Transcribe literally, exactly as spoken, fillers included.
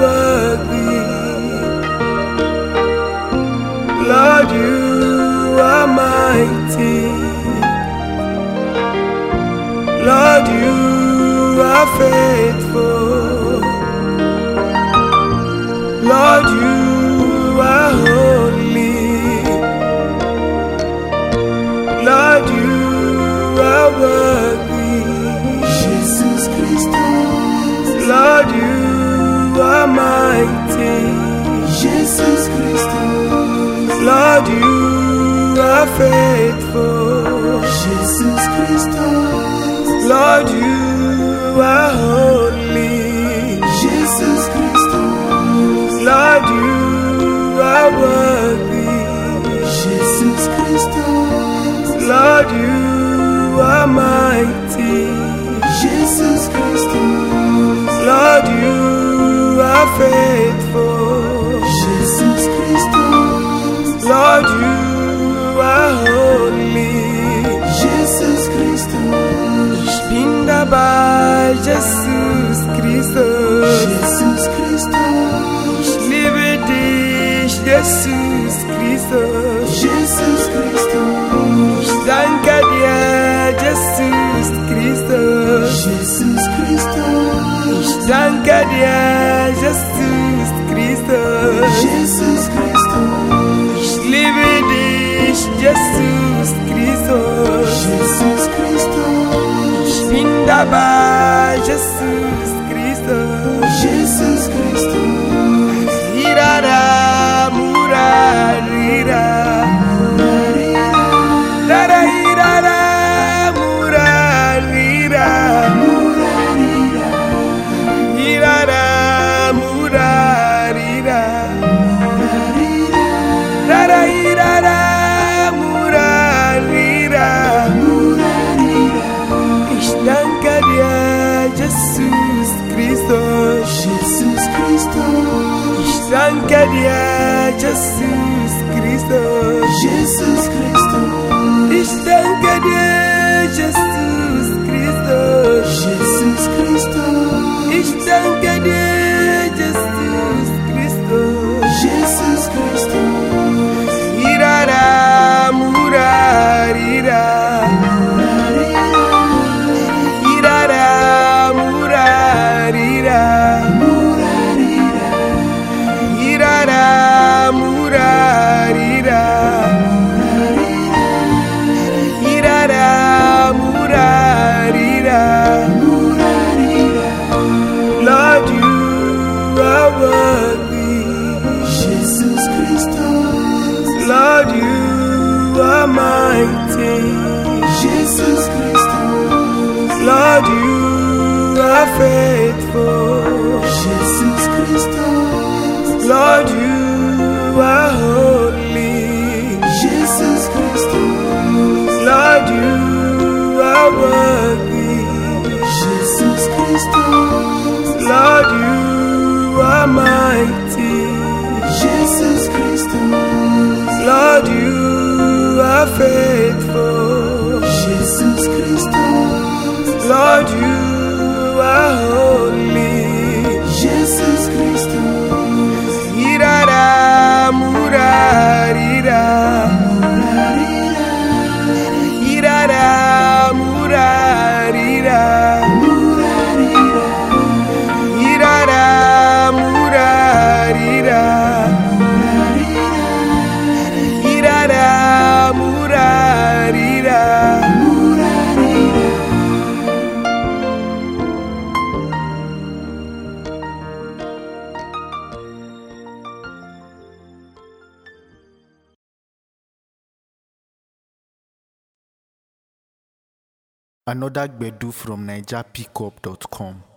worthy. Lord, you are mighty. Lord, you are faithful. Lord, you are holy. Lord, you are worthy. Jesus Christus. Lord, you are mighty. Jesus Christus. Lord, you are faithful. Jesus Christus. Lord, you are holy. Jesus Christus. Lord, you are worthy. Jesus Christus. Lord, you are mighty. Jesus Christus. Lord, you are faithful. Jesus Christus. Lord, you are holy. Jesus Christus. Ich bin dabei, Jesus Christus. Jesus Christus. Ich liebe dich, Jesus Christus. Jesus Christus. Ich danke dir, Jesus Christus. Jesus Christus. Ich danke dir, Jesus Christus. Jesus Christus. Ich liebe dich, Jesus Christus. Jesus Christus. Ich bin dabei, Jesus Christus. Jesus Christus. Irara, murarira. Rara, irara, murarira. Irara, murarira. Rara, irara, murarira. Ich danke dir, Jesus Christus. Jesus Christus. Ich danke dir, Jesus Christus. Jesus Christus. Ich danke dir, Jesus Christus. Jesus Christus. Ich danke dir, Jesus Christus. Jesus Christus. Irara, murarira. Irara, murarira. Irara, murarira. Irara, murarira. Lord, you are worthy. Jesus Christus. Lord, you are mighty. Jesus Christus. Lord, you are faithful. Jesus Christus. Lord, you are holy. Jesus Christus. Lord, you are worthy. Jesus Christus. Lord, you are mighty. Jesus Christus. Lord, you are faithful. Jesus Christus. Lord, you are holy. Jesus Christus. Irara, murarira. Irara, murarira. Irara, murarira. Irara, murarira. Another Gbedu from Niger Pickup dot com.